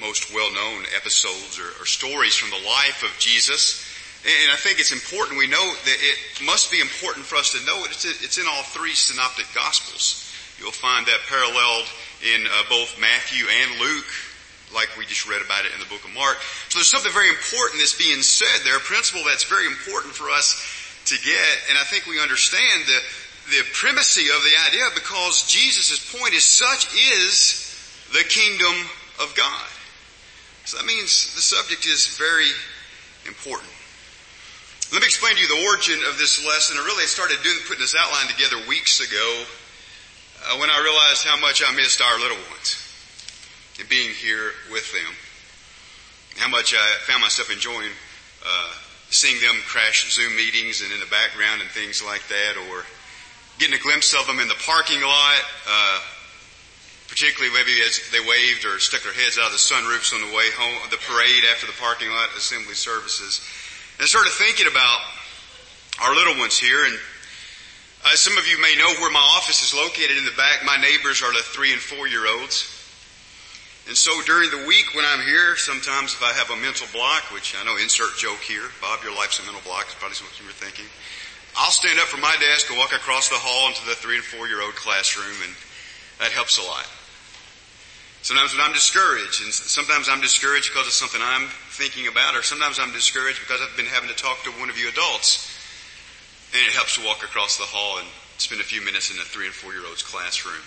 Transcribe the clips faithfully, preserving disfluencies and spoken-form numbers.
most well-known episodes or, or stories from the life of Jesus. And I think it's important we know that it must be important for us to know it. It's, it's in all three synoptic gospels. You'll find that paralleled in uh, both Matthew and Luke, like we just read about it in the book of Mark. So there's something very important that's being said there, a principle that's very important for us to get. And I think we understand the, the primacy of the idea because Jesus' point is such is the kingdom of God. So that means the subject is very important. Let me explain to you the origin of this lesson. I really started doing, putting this outline together weeks ago uh, when I realized how much I missed our little ones and being here with them. How much I found myself enjoying uh, seeing them crash Zoom meetings and in the background and things like that, or getting a glimpse of them in the parking lot, uh, particularly maybe as they waved or stuck their heads out of the sunroofs on the way home, the parade after the parking lot assembly services. And I started thinking about our little ones here, and uh, some of you may know where my office is located in the back. My neighbors are the three and four year olds. And so during the week when I'm here, sometimes if I have a mental block, which I know insert joke here, Bob, your life's a mental block, is probably what you were thinking. I'll stand up from my desk and walk across the hall into the three and four year old classroom, and that helps a lot. Sometimes when I'm discouraged, and sometimes I'm discouraged because of something I'm thinking about, or sometimes I'm discouraged because I've been having to talk to one of you adults. And it helps to walk across the hall and spend a few minutes in the three and four year old's classroom.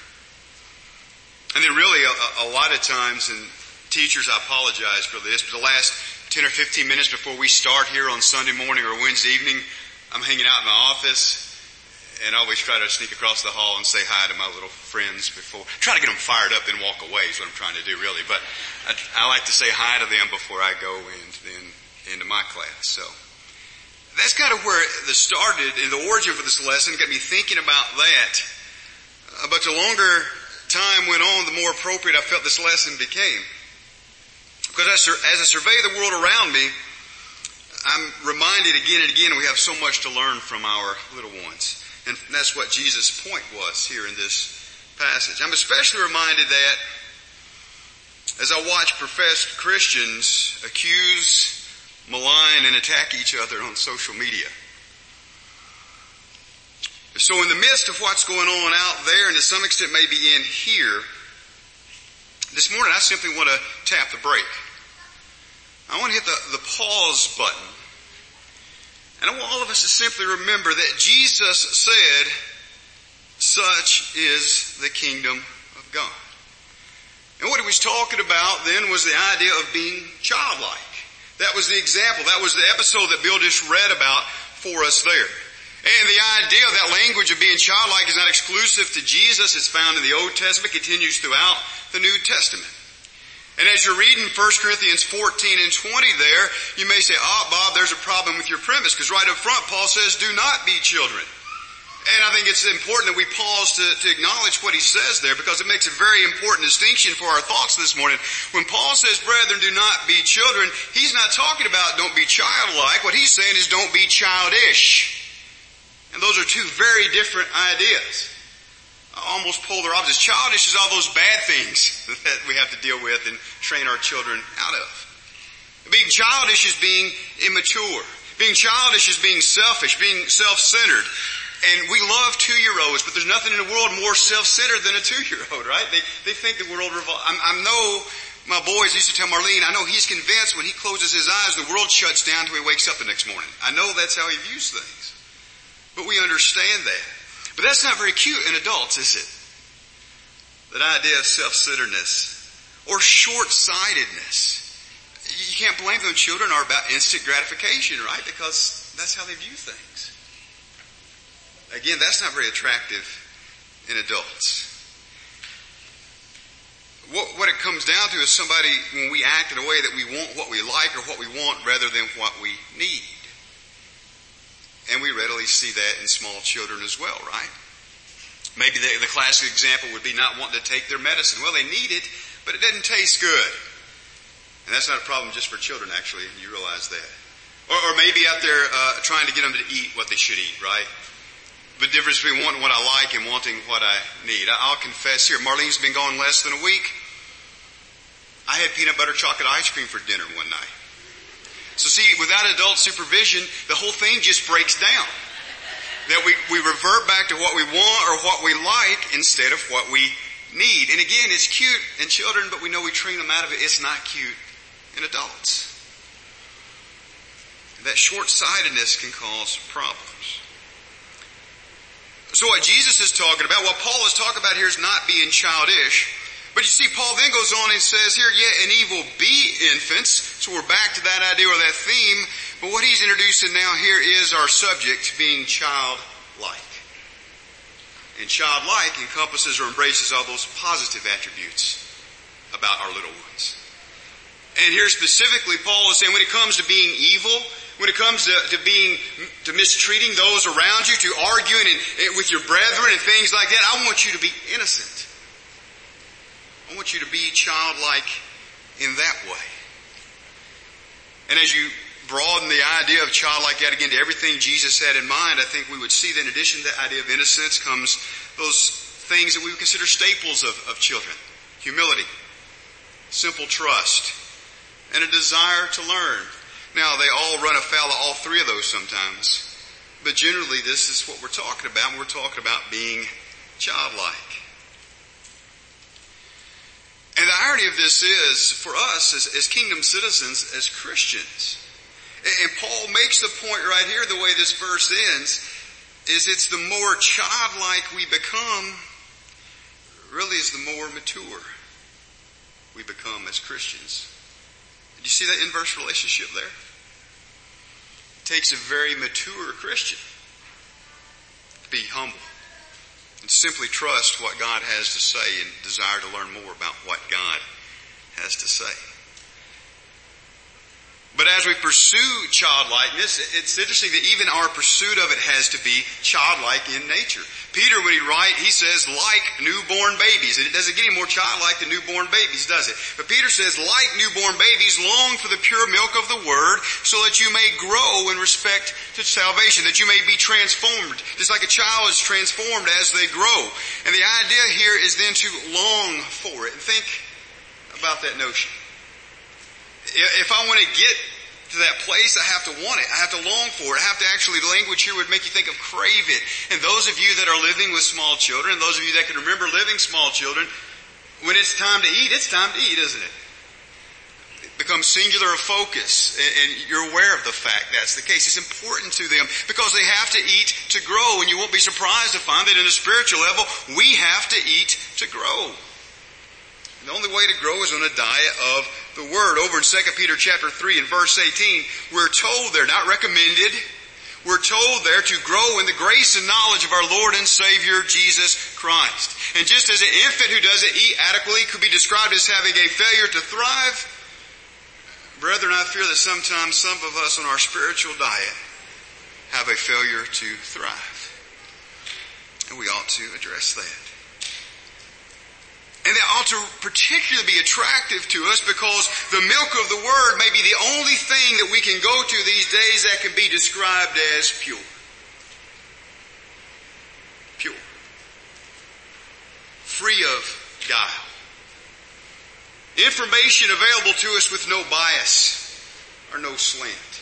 And then really a, a lot of times, and teachers, I apologize for this, but the last ten or fifteen minutes before we start here on Sunday morning or Wednesday evening, I'm hanging out in my office. And I always try to sneak across the hall and say hi to my little friends before. Try to get them fired up, then walk away is what I'm trying to do, really. But I, I like to say hi to them before I go in, then into my class. So that's kind of where this started, and the origin for this lesson got me thinking about that. Uh, but the longer time went on, the more appropriate I felt this lesson became. Because as, as I survey the world around me, I'm reminded again and again we have so much to learn from our little ones. And that's what Jesus' point was here in this passage. I'm especially reminded that as I watch professed Christians accuse, malign, and attack each other on social media. So in the midst of what's going on out there, and to some extent maybe in here, this morning I simply want to tap the brake. I want to hit the, the pause button. And I want all of us to simply remember that Jesus said, such is the kingdom of God. And what he was talking about then was the idea of being childlike. That was the example. That was the episode that Bill just read about for us there. And the idea of that language of being childlike is not exclusive to Jesus. It's found in the Old Testament, continues throughout the New Testament. And as you're reading First Corinthians fourteen and twenty there, you may say, oh, Bob, there's a problem with your premise. Because right up front, Paul says, do not be children. And I think it's important that we pause to, to acknowledge what he says there, because it makes a very important distinction for our thoughts this morning. When Paul says, brethren, do not be children, he's not talking about don't be childlike. What he's saying is don't be childish. And those are two very different ideas. Almost polar opposites. Childish is all those bad things that we have to deal with and train our children out of. Being childish is being immature. Being childish is being selfish, being self-centered. And we love two-year-olds, but there's nothing in the world more self-centered than a two-year-old, right? They they think the world revolves. I, I know my boys used to tell Marlene, I know he's convinced when he closes his eyes, the world shuts down until he wakes up the next morning. I know that's how he views things. But we understand that. But that's not very cute in adults, is it? That idea of self-centeredness or short-sightedness. You can't blame them. Children are about instant gratification, right? Because that's how they view things. Again, that's not very attractive in adults. What, what it comes down to is somebody, when we act in a way that we want what we like or what we want rather than what we need. And we readily see that in small children as well, right? Maybe the, the classic example would be not wanting to take their medicine. Well, they need it, but it doesn't taste good. And that's not a problem just for children, actually, and you realize that. Or, or maybe out there uh, trying to get them to eat what they should eat, right? The difference between wanting what I like and wanting what I need. I'll confess here, Marlene's been gone less than a week. I had peanut butter chocolate ice cream for dinner one night. So see, without adult supervision, the whole thing just breaks down. That we, we revert back to what we want or what we like instead of what we need. And again, it's cute in children, but we know we train them out of it. It's not cute in adults. That short-sightedness can cause problems. So what Jesus is talking about, what Paul is talking about here is not being childish. But you see, Paul then goes on and says here, yeah, and evil be infants. So we're back to that idea or that theme. But what he's introducing now here is our subject being childlike. And childlike encompasses or embraces all those positive attributes about our little ones. And here specifically, Paul is saying when it comes to being evil, when it comes to, to being, to mistreating those around you, to arguing and, and with your brethren and things like that, I want you to be innocent. I want you to be childlike in that way. And as you broaden the idea of childlike out again to everything Jesus had in mind, I think we would see that in addition to the idea of innocence comes those things that we would consider staples of, of children. Humility, simple trust, and a desire to learn. Now, they all run afoul of all three of those sometimes. But generally, this is what we're talking about. We're talking about being childlike. And the irony of this is, for us as, as kingdom citizens, as Christians, and Paul makes the point right here, the way this verse ends, is it's the more childlike we become, really is the more mature we become as Christians. Do you see that inverse relationship there? It takes a very mature Christian to be humble and simply trust what God has to say and desire to learn more about what God has to say. But as we pursue childlikeness, it's interesting that even our pursuit of it has to be childlike in nature. Peter, when he writes, he says, like newborn babies. And it doesn't get any more childlike than newborn babies, does it? But Peter says, like newborn babies, long for the pure milk of the word, so that you may grow in respect to salvation, that you may be transformed, just like a child is transformed as they grow. And the idea here is then to long for it. And think about that notion. If I want to get to that place, I have to want it. I have to long for it. I have to actually, the language here would make you think of crave it. And those of you that are living with small children, those of you that can remember living small children, when it's time to eat, it's time to eat, isn't it? It becomes singular of focus, and you're aware of the fact that's the case. It's important to them because they have to eat to grow, and you won't be surprised to find that in a spiritual level, we have to eat to grow. And the only way to grow is on a diet of the Word. Over in Second Peter chapter three and verse eighteen, we're told there, not recommended, we're told there to grow in the grace and knowledge of our Lord and Savior, Jesus Christ. And just as an infant who doesn't eat adequately could be described as having a failure to thrive, brethren, I fear that sometimes some of us on our spiritual diet have a failure to thrive. And we ought to address that. And that ought to particularly be attractive to us because the milk of the Word may be the only thing that we can go to these days that can be described as pure. Pure. Free of guile. Information available to us with no bias or no slant.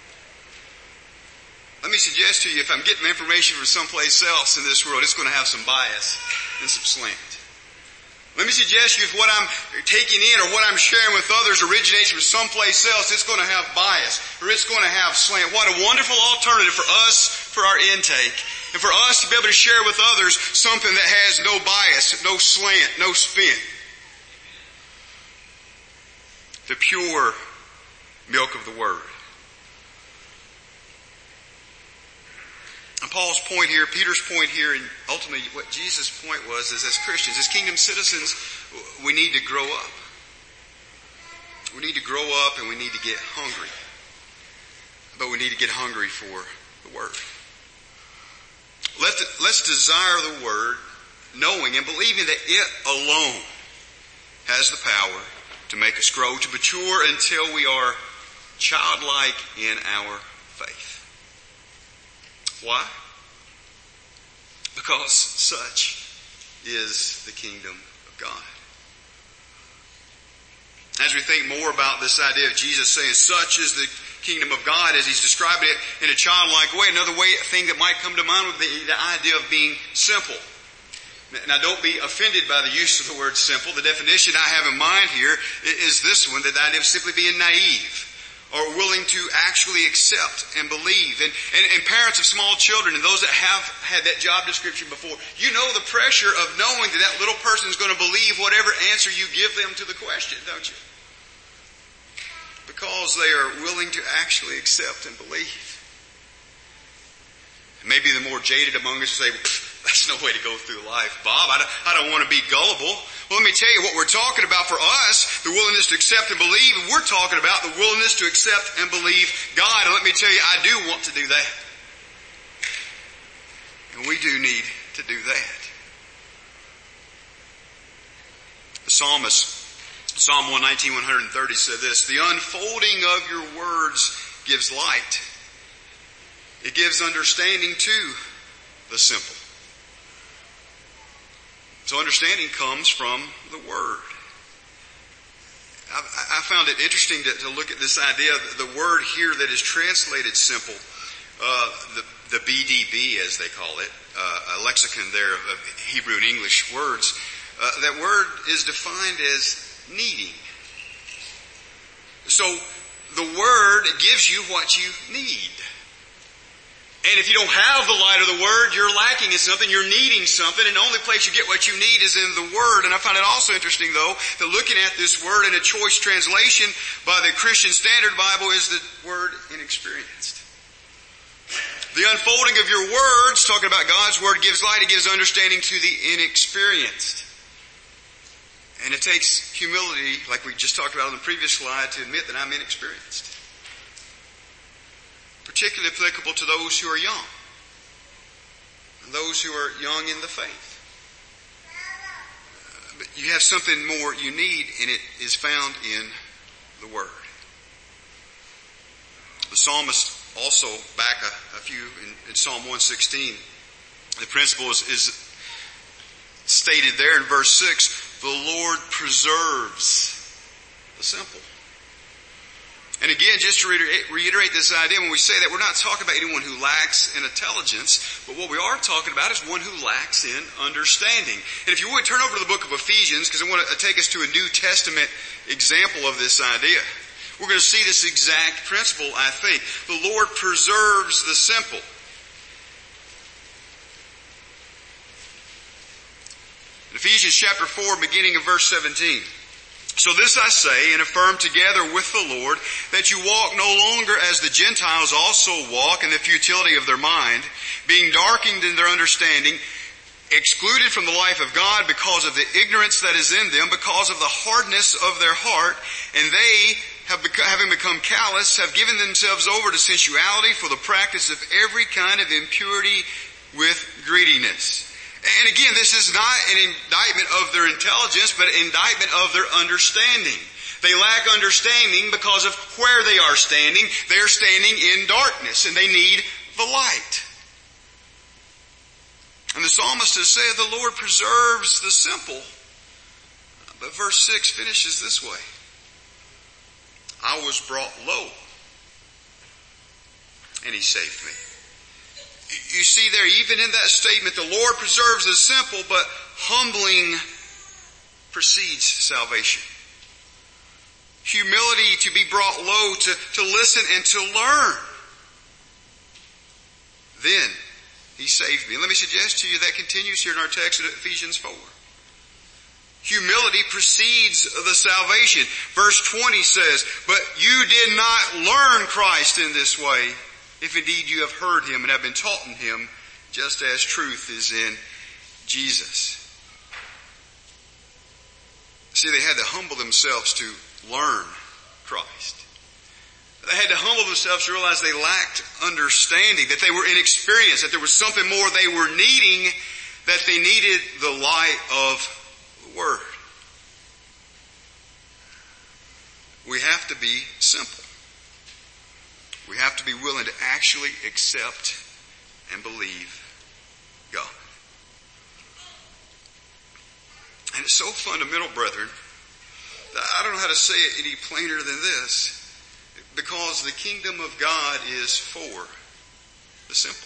Let me suggest to you, if I'm getting information from someplace else in this world, it's going to have some bias and some slant. Let me suggest to you if what I'm taking in or what I'm sharing with others originates from someplace else, it's going to have bias or it's going to have slant. What a wonderful alternative for us for our intake and for us to be able to share with others something that has no bias, no slant, no spin. The pure milk of the Word. And Paul's point here, Peter's point here, and ultimately what Jesus' point was is as Christians, as kingdom citizens, we need to grow up. We need to grow up and we need to get hungry. But we need to get hungry for the Word. Let's, let's desire the Word, knowing and believing that it alone has the power to make us grow, to mature until we are childlike in our faith. Why? Because such is the kingdom of God. as we think more about this idea of Jesus saying, such is the kingdom of God, as he's describing it in a childlike way, another way, a thing that might come to mind would be the idea of being simple. Now don't be offended by the use of the word simple. The definition I have in mind here is this one, that the idea of simply being naive, or willing to actually accept and believe. And, and, and parents of small children and those that have had that job description before, you know the pressure of knowing that that little person is going to believe whatever answer you give them to the question, don't you? Because they are willing to actually accept and believe. And maybe the more jaded among us say, that's no way to go through life, Bob. I don't, I don't want to be gullible. Well, let me tell you what we're talking about for us, the willingness to accept and believe, and we're talking about the willingness to accept and believe God. And let me tell you, I do want to do that. And we do need to do that. The psalmist, Psalm one nineteen, one thirty said this, the unfolding of your words gives light. It gives understanding to the simple. So understanding comes from the Word. I, I found it interesting to, to look at this idea, the word here that is translated simple, uh, the, the B D B as they call it, uh, a lexicon there of Hebrew and English words, uh, that word is defined as needing. So the Word gives you what you need. And if you don't have the light of the Word, you're lacking in something, you're needing something, and the only place you get what you need is in the Word. And I find it also interesting, though, that looking at this word in a choice translation by the Christian Standard Bible is the word inexperienced. The unfolding of your words, talking about God's Word, gives light, it gives understanding to the inexperienced. And it takes humility, like we just talked about on the previous slide, to admit that I'm inexperienced. Particularly applicable to those who are young, and those who are young in the faith. Uh, but you have something more you need, and it is found in the Word. The psalmist also, back a, a few in, in Psalm one sixteen, the principle is, is stated there in verse six, the Lord preserves the simple. And again, just to reiterate, reiterate this idea, when we say that, we're not talking about anyone who lacks in intelligence, but what we are talking about is one who lacks in understanding. And if you would, turn over to the book of Ephesians, because I want to take us to a New Testament example of this idea. We're going to see this exact principle, I think. The Lord preserves the simple. In Ephesians chapter four, beginning of verse seventeen. So this I say and affirm together with the Lord, that you walk no longer as the Gentiles also walk in the futility of their mind, being darkened in their understanding, excluded from the life of God because of the ignorance that is in them, because of the hardness of their heart, and they, have become, having become callous, have given themselves over to sensuality for the practice of every kind of impurity with greediness. And again, this is not an indictment of their intelligence, but an indictment of their understanding. They lack understanding because of where they are standing. They're standing in darkness, and they need the light. And the psalmist has said, the Lord preserves the simple. But verse six finishes this way. I was brought low, and he saved me. You see there, even in that statement, the Lord preserves the simple, but humbling precedes salvation. Humility to be brought low, to, to listen and to learn. Then he saved me. Let me suggest to you that continues here in our text at Ephesians four. Humility precedes the salvation. Verse twenty says, but you did not learn Christ in this way, if indeed you have heard him and have been taught in him, just as truth is in Jesus. See, they had to humble themselves to learn Christ. They had to humble themselves to realize they lacked understanding, that they were inexperienced, that there was something more they were needing, that they needed the light of the Word. We have to be simple. We have to be willing to actually accept and believe God. And it's so fundamental, brethren, I don't know how to say it any plainer than this. Because the kingdom of God is for the simple.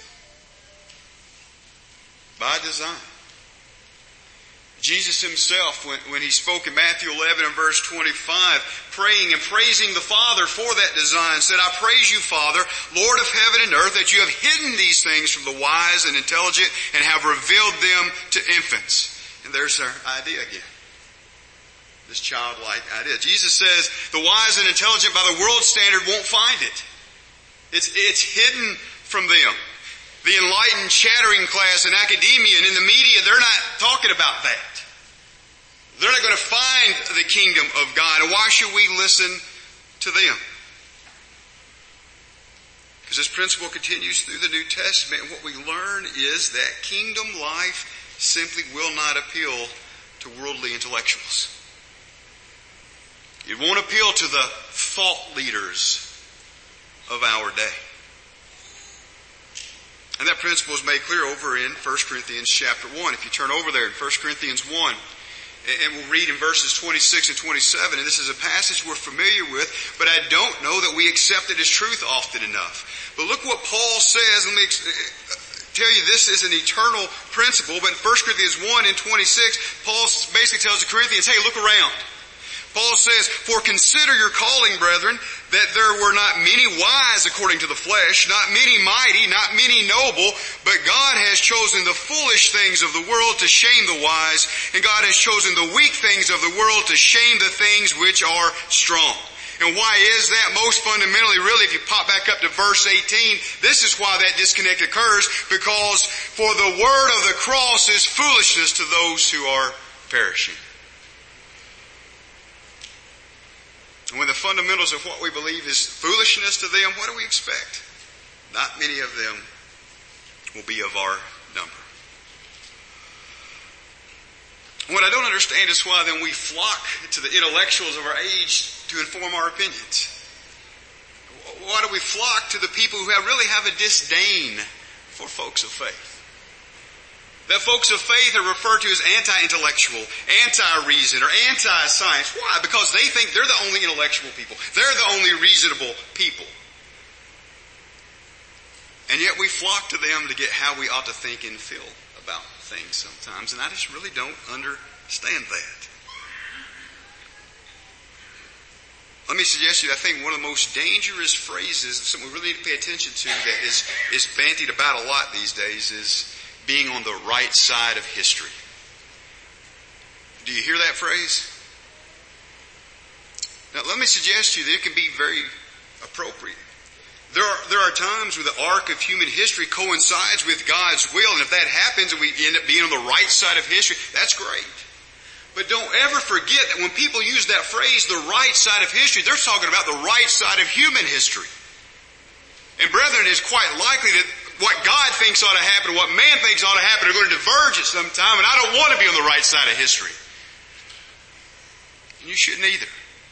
By design. Jesus himself, when, when he spoke in Matthew eleven and verse twenty-five, praying and praising the Father for that design, said, I praise you, Father, Lord of heaven and earth, that you have hidden these things from the wise and intelligent and have revealed them to infants. And there's our idea again. This childlike idea. Jesus says the wise and intelligent by the world's standard won't find it. It's, it's hidden from them. The enlightened chattering class in academia and in the media, they're not talking about that. They're not going to find the kingdom of God. And why should we listen to them? Because this principle continues through the New Testament. And what we learn is that kingdom life simply will not appeal to worldly intellectuals. It won't appeal to the thought leaders of our day. And that principle is made clear over in First Corinthians chapter one. If you turn over there in First Corinthians one, and we'll read in verses twenty-six and twenty-seven, and this is a passage we're familiar with, but I don't know that we accept it as truth often enough. But look what Paul says. Let me tell you, this is an eternal principle, but in First Corinthians one and twenty-six, Paul basically tells the Corinthians, hey, look around. Paul says, for consider your calling, brethren, that there were not many wise according to the flesh, not many mighty, not many noble, but God has chosen the foolish things of the world to shame the wise, and God has chosen the weak things of the world to shame the things which are strong. And why is that? Most fundamentally, really, if you pop back up to verse eighteen, this is why that disconnect occurs, because for the word of the cross is foolishness to those who are perishing. And when the fundamentals of what we believe is foolishness to them, what do we expect? Not many of them will be of our number. What I don't understand is why then we flock to the intellectuals of our age to inform our opinions. Why do we flock to the people who have really have a disdain for folks of faith? That folks of faith are referred to as anti-intellectual, anti-reason, or anti-science. Why? Because they think they're the only intellectual people. They're the only reasonable people. And yet we flock to them to get how we ought to think and feel about things sometimes. And I just really don't understand that. Let me suggest to you, I think one of the most dangerous phrases, something we really need to pay attention to that is, is bandied about a lot these days is being on the right side of history. Do you hear that phrase? Now let me suggest to you that it can be very appropriate. There are, there are times where the arc of human history coincides with God's will, and if that happens and we end up being on the right side of history, that's great. But don't ever forget that when people use that phrase, the right side of history, they're talking about the right side of human history. And brethren, it's quite likely that what God thinks ought to happen and what man thinks ought to happen are going to diverge at some time, and I don't want to be on the right side of history. And you shouldn't either.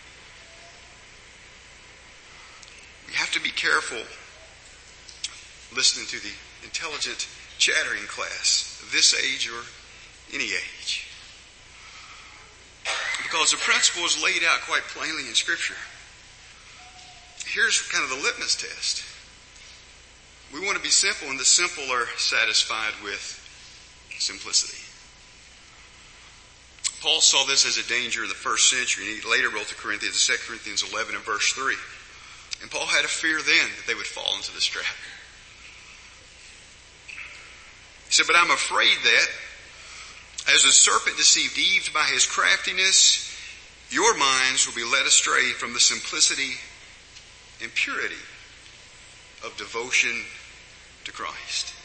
We have to be careful listening to the intelligent chattering class of this age or any age. Because the principle is laid out quite plainly in Scripture. Here's kind of the litmus test. We want to be simple, and the simple are satisfied with simplicity. Paul saw this as a danger in the first century, and he later wrote to Corinthians, Second Corinthians eleven and verse three. And Paul had a fear then that they would fall into this trap. He said, but I'm afraid that as the serpent deceived Eve by his craftiness, your minds will be led astray from the simplicity and purity of devotion to Christ.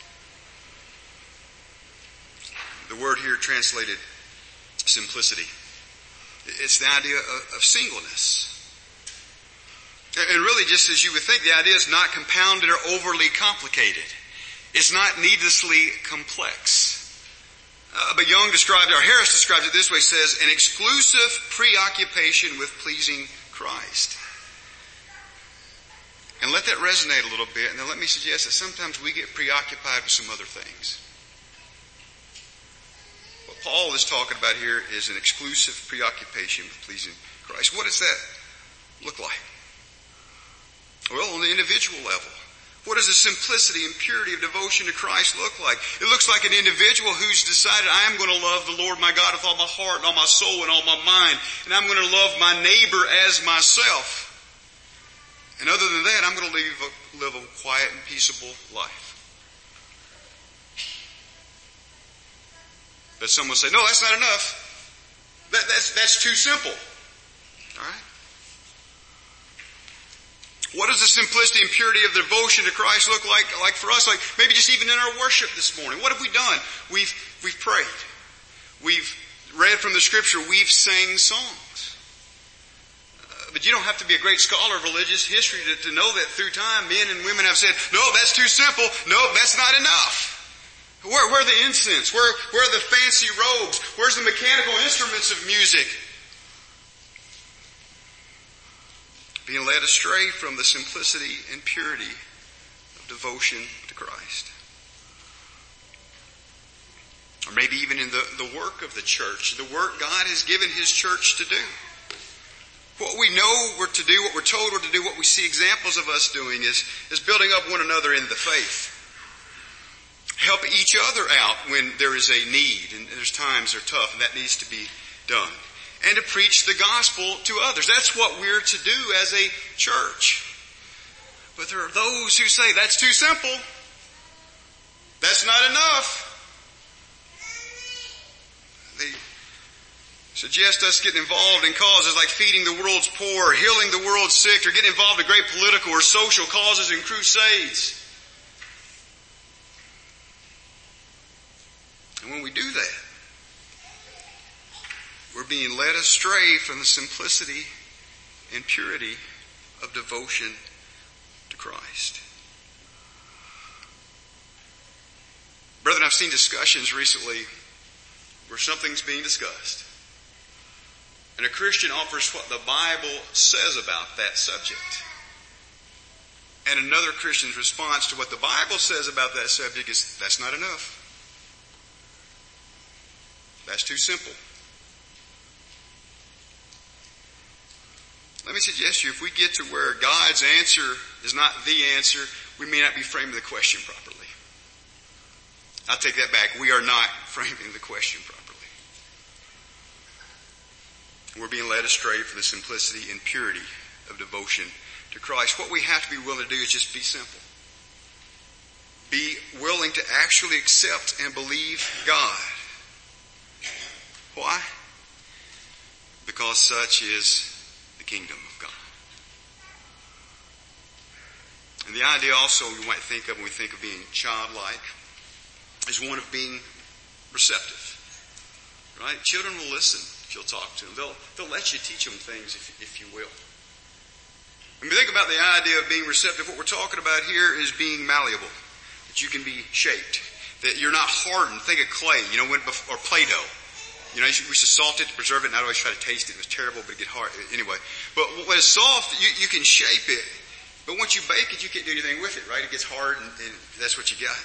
The word here translated simplicity. It's the idea of, of singleness. And really, just as you would think, the idea is not compounded or overly complicated. It's not needlessly complex. Uh, but Young described, or Harris describes it this way, says, an exclusive preoccupation with pleasing Christ. And let that resonate a little bit, and then let me suggest that sometimes we get preoccupied with some other things. What Paul is talking about here is an exclusive preoccupation with pleasing Christ. What does that look like? Well, on the individual level, what does the simplicity and purity of devotion to Christ look like? It looks like an individual who's decided, I am going to love the Lord my God with all my heart and all my soul and all my mind, and I'm going to love my neighbor as myself. And other than that, I'm going to live a, live a quiet and peaceable life. But some will say, no, that's not enough. That, that's, that's too simple. All right? What does the simplicity and purity of the devotion to Christ look like, like for us? Like maybe just even in our worship this morning. What have we done? We've, we've prayed. We've read from the scripture. We've sang songs. Uh, but you don't have to be a great scholar of religious history to, to know that through time, men and women have said, no, that's too simple. No, that's not enough. Where, where are the incense? Where, where are the fancy robes? Where's the mechanical instruments of music? Being led astray from the simplicity and purity of devotion to Christ. Or maybe even in the, the work of the church, the work God has given His church to do. What we know we're to do, what we're told we're to do, what we see examples of us doing is, is building up one another in the faith. Help each other out when there is a need, and there's times they're tough, and that needs to be done. And to preach the gospel to others. That's what we're to do as a church. But there are those who say, that's too simple. That's not enough. They suggest us getting involved in causes like feeding the world's poor, or healing the world's sick, or getting involved in great political or social causes and crusades. And when we do that, we're being led astray from the simplicity and purity of devotion to Christ. Brethren, I've seen discussions recently where something's being discussed, and a Christian offers what the Bible says about that subject. And another Christian's response to what the Bible says about that subject is, that's not enough. That's too simple. Let me suggest to you, if we get to where God's answer is not the answer, we may not be framing the question properly. I'll take that back. We are not framing the question properly. We're being led astray from the simplicity and purity of devotion to Christ. What we have to be willing to do is just be simple. Be willing to actually accept and believe God. Why? Because such is the kingdom of God. And the idea also we might think of when we think of being childlike is one of being receptive. Right? Children will listen if you'll talk to them. They'll, they'll let you teach them things if, if you will. When we think about the idea of being receptive, what we're talking about here is being malleable. That you can be shaped. That you're not hardened. Think of clay, you know, when, or Play-Doh. You know, we used to salt it to preserve it, and I'd always try to taste it. It was terrible, but it get hard. Anyway, but when it's soft, you, you can shape it. But once you bake it, you can't do anything with it, right? It gets hard, and, and that's what you got.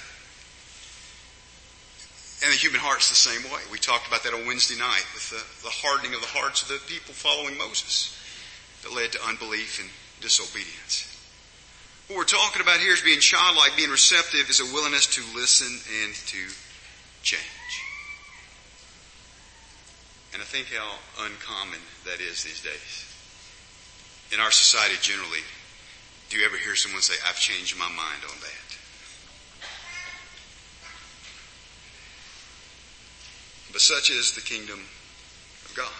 And the human heart's the same way. We talked about that on Wednesday night with the, the hardening of the hearts of the people following Moses that led to unbelief and disobedience. What we're talking about here is being childlike, being receptive, is a willingness to listen and to change. And I think how uncommon that is these days. In our society generally, do you ever hear someone say, I've changed my mind on that? But such is the kingdom of God.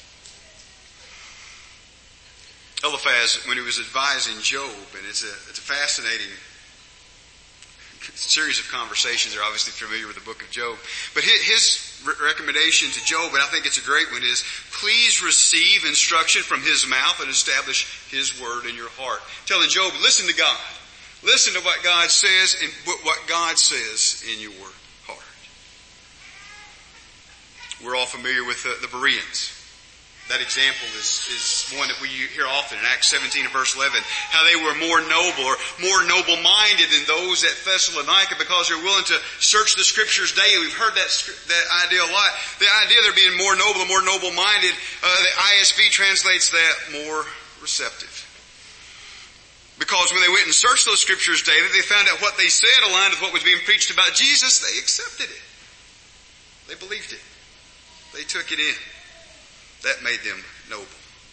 Eliphaz, when he was advising Job, and it's a, it's a fascinating series of conversations. They're obviously familiar with the book of Job. But his recommendation to Job, and I think it's a great one, is please receive instruction from his mouth and establish his word in your heart. Telling Job, listen to God. Listen to what God says and what God says in your heart. We're all familiar with the, the Bereans. That example is, is one that we hear often in Acts seventeen and verse eleven. How they were more noble or more noble-minded than those at Thessalonica because they're willing to search the Scriptures daily. We've heard that that idea a lot. The idea of they're being more noble, more noble-minded. Uh, the I S V translates that more receptive. Because when they went and searched those Scriptures daily, they found out what they said aligned with what was being preached about Jesus. They accepted it. They believed it. They took it in. That made them noble.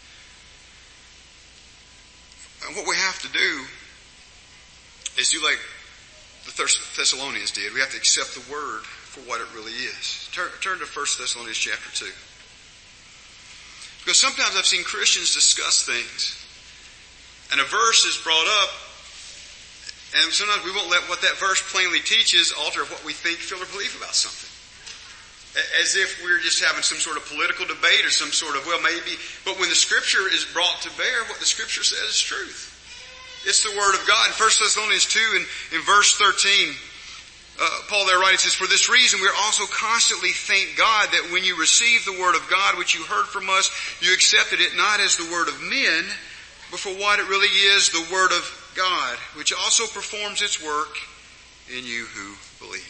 And what we have to do is do like the Thessalonians did. We have to accept the Word for what it really is. Turn, turn to First Thessalonians chapter two. Because sometimes I've seen Christians discuss things, and a verse is brought up, and sometimes we won't let what that verse plainly teaches alter what we think, feel, or believe about something. As if we're just having some sort of political debate or some sort of, well, maybe. But when the Scripture is brought to bear, what the Scripture says is truth. It's the Word of God. In First Thessalonians two, in, in verse thirteen, uh, Paul there writes, says, "For this reason we are also constantly thank God that when you received the Word of God, which you heard from us, you accepted it not as the word of men, but for what it really is, the Word of God, which also performs its work in you who believe."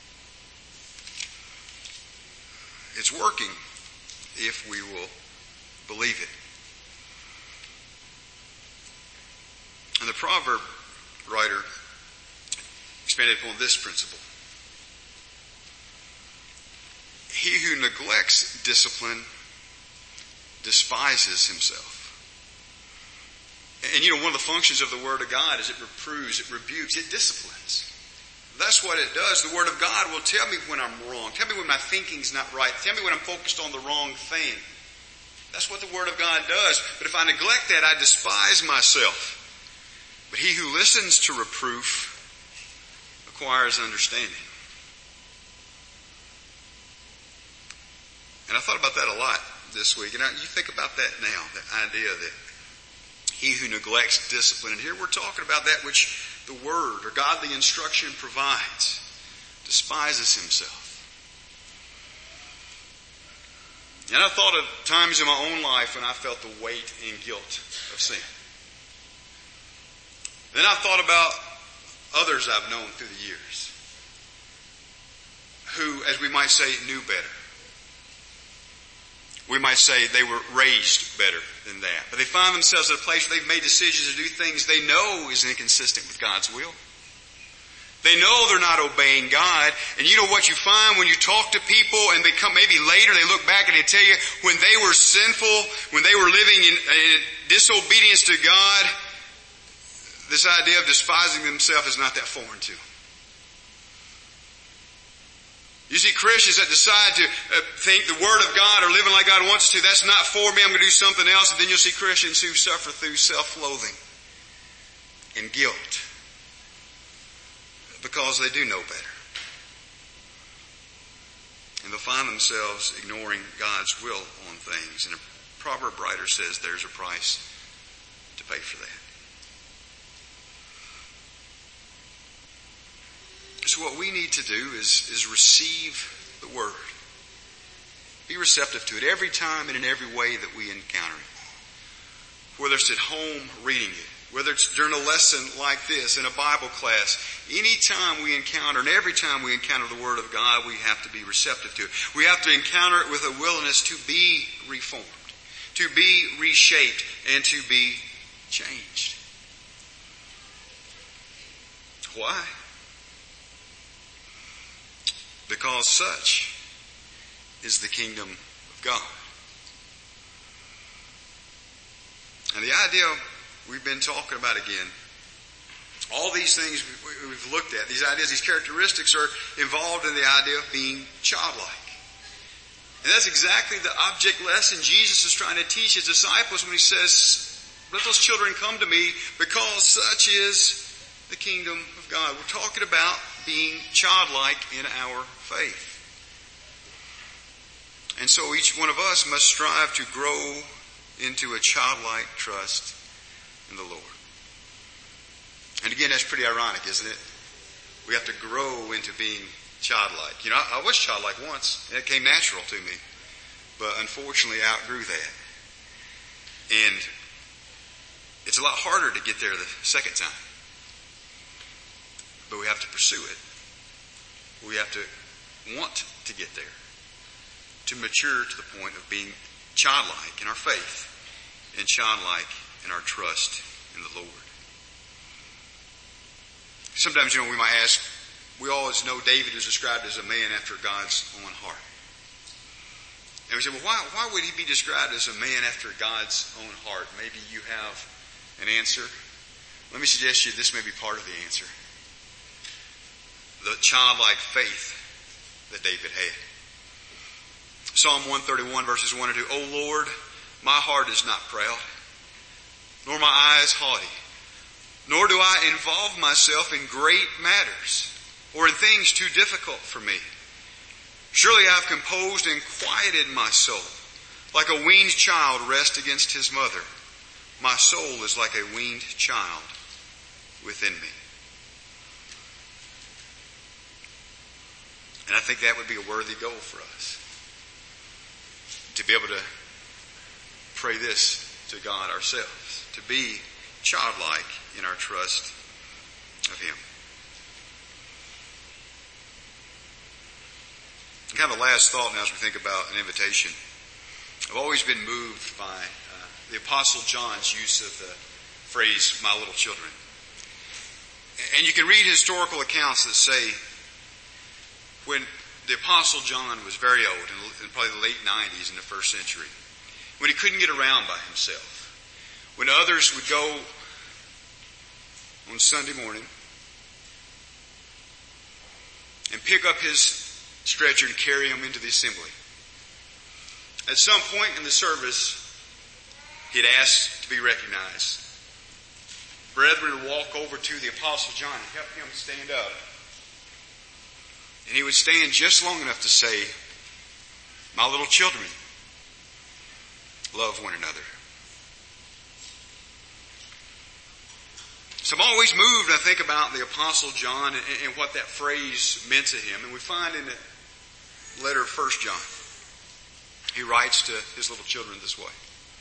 It's working if we will believe it. And the proverb writer expanded upon this principle. He who neglects discipline despises himself. And you know, one of the functions of the Word of God is it reproves, it rebukes, it disciplines. That's what it does. The Word of God will tell me when I'm wrong. Tell me when my thinking's not right. Tell me when I'm focused on the wrong thing. That's what the Word of God does. But if I neglect that, I despise myself. But he who listens to reproof acquires understanding. And I thought about that a lot this week. And I, you think about that now, the idea that he who neglects discipline. And here we're talking about that which the Word or godly instruction provides, despises himself. And I thought of times in my own life when I felt the weight and guilt of sin. Then I thought about others I've known through the years who, as we might say, knew better. We might say they were raised better than that. But they find themselves at a place where they've made decisions to do things they know is inconsistent with God's will. They know they're not obeying God. And you know what you find when you talk to people and they come, maybe later they look back and they tell you when they were sinful, when they were living in, in disobedience to God, this idea of despising themselves is not that foreign to them. You see Christians that decide to uh, think the Word of God or living like God wants us to, that's not for me, I'm going to do something else. And then you'll see Christians who suffer through self-loathing and guilt because they do know better. And they'll find themselves ignoring God's will on things. And a proverb writer says there's a price to pay for that. So what we need to do is, is receive the Word. Be receptive to it every time and in every way that we encounter it. Whether it's at home reading it, whether it's during a lesson like this, in a Bible class, any time we encounter, and every time we encounter the Word of God, we have to be receptive to it. We have to encounter it with a willingness to be reformed, to be reshaped, and to be changed. Why? Because such is the kingdom of God. And the idea we've been talking about again, all these things we've looked at, these ideas, these characteristics are involved in the idea of being childlike. And that's exactly the object lesson Jesus is trying to teach his disciples when he says, let those children come to me because such is the kingdom of God. We're talking about being childlike in our faith. And so each one of us must strive to grow into a childlike trust in the Lord. And again, that's pretty ironic, isn't it? We have to grow into being childlike. You know, I, I was childlike once, and it came natural to me. But unfortunately, I outgrew that. And it's a lot harder to get there the second time. But we have to pursue it. We have to want to get there. To mature to the point of being childlike in our faith and childlike in our trust in the Lord. Sometimes, you know, we might ask, we always know David is described as a man after God's own heart. And we say, well, why, why would he be described as a man after God's own heart? Maybe you have an answer. Let me suggest to you this may be part of the answer. The childlike faith that David had. Psalm one thirty-one verses one and two. O Lord, my heart is not proud, nor my eyes haughty, nor do I involve myself in great matters, or in things too difficult for me. Surely I have composed and quieted my soul, like a weaned child rests against his mother. My soul is like a weaned child within me. And I think that would be a worthy goal for us. To be able to pray this to God ourselves. To be childlike in our trust of Him. Kind of a last thought now as we think about an invitation. I've always been moved by uh, the Apostle John's use of the phrase, my little children. And you can read historical accounts that say when the Apostle John was very old, in probably the late nineties in the first century, when he couldn't get around by himself, when others would go on Sunday morning and pick up his stretcher and carry him into the assembly. At some point in the service, he'd ask to be recognized. Brethren would walk over to the Apostle John and help him stand up. And he would stand just long enough to say, my little children, love one another. So I'm always moved, I think, about the Apostle John and, and what that phrase meant to him. And we find in the letter of First John, he writes to his little children this way.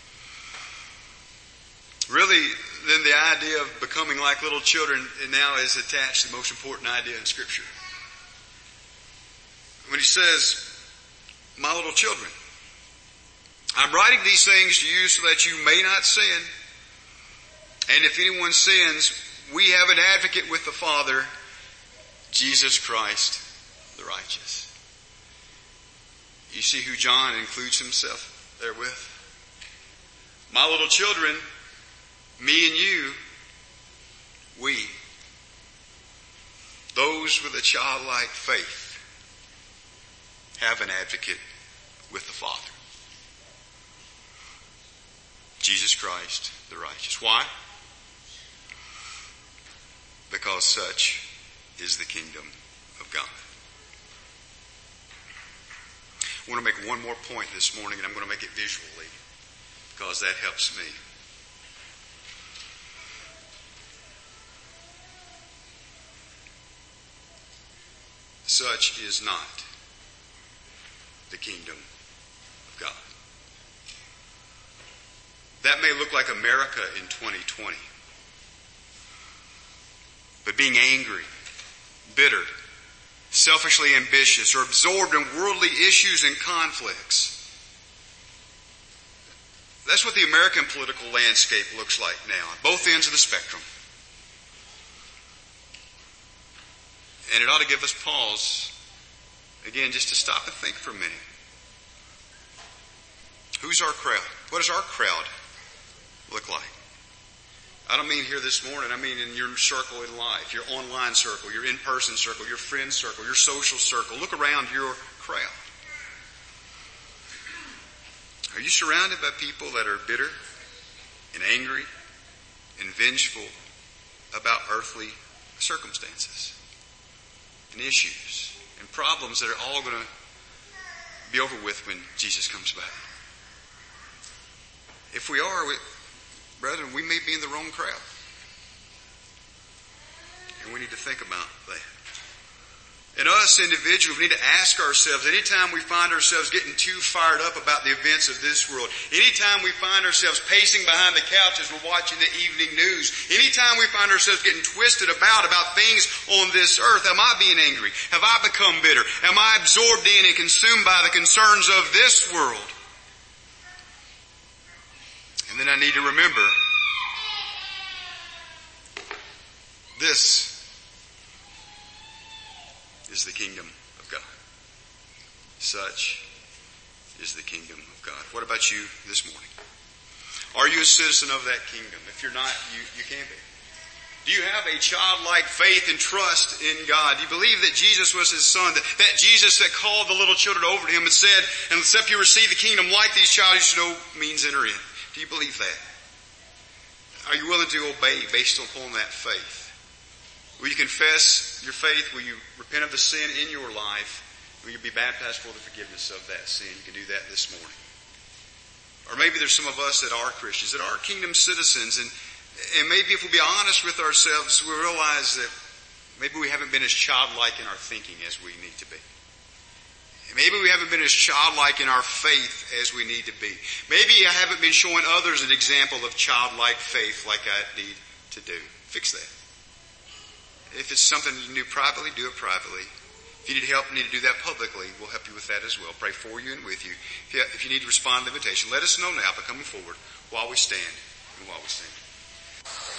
Really, then the idea of becoming like little children now is attached to the most important idea in Scripture. When he says, my little children, I'm writing these things to you so that you may not sin. And if anyone sins, we have an advocate with the Father, Jesus Christ the righteous. You see who John includes himself there with? My little children, me and you, we, those with a childlike faith, have an advocate with the Father. Jesus Christ the righteous. Why? Because such is the kingdom of God. I want to make one more point this morning, and I'm going to make it visually because that helps me. Such is not the kingdom of God. That may look like America in twenty twenty. But being angry, bitter, selfishly ambitious, or absorbed in worldly issues and conflicts. That's what the American political landscape looks like now, at both ends of the spectrum. And it ought to give us pause, again, just to stop and think for a minute. Who's our crowd? What does our crowd look like? I don't mean here this morning. I mean in your circle in life, your online circle, your in-person circle, your friend circle, your social circle. Look around your crowd. Are you surrounded by people that are bitter and angry and vengeful about earthly circumstances and issues and problems that are all going to be over with when Jesus comes back? If we are, we, brethren, we may be in the wrong crowd. And we need to think about that. And us individuals, we need to ask ourselves, anytime we find ourselves getting too fired up about the events of this world, anytime we find ourselves pacing behind the couch as we're watching the evening news, anytime we find ourselves getting twisted about about things on this earth, am I being angry? Have I become bitter? Am I absorbed in and consumed by the concerns of this world? And then I need to remember, this is the kingdom of God. Such is the kingdom of God. What about you this morning? Are you a citizen of that kingdom? If you're not, you, you can be. Do you have a childlike faith and trust in God? Do you believe that Jesus was his son? That, that Jesus that called the little children over to him and said, and except you receive the kingdom like these child, you should know means enter in. Do you believe that? Are you willing to obey based upon that faith? Will you confess your faith? Will you repent of the sin in your life? Will you be baptized for the forgiveness of that sin? You can do that this morning. Or maybe there's some of us that are Christians, that are kingdom citizens, and, and maybe if we'll be honest with ourselves, we'll realize that maybe we haven't been as childlike in our thinking as we need to be. Maybe we haven't been as childlike in our faith as we need to be. Maybe I haven't been showing others an example of childlike faith like I need to do. Fix that. If it's something you can do privately, do it privately. If you need help and need to do that publicly, we'll help you with that as well. Pray for you and with you. If you, if you need to respond to the invitation, let us know now by coming forward while we stand and while we sing.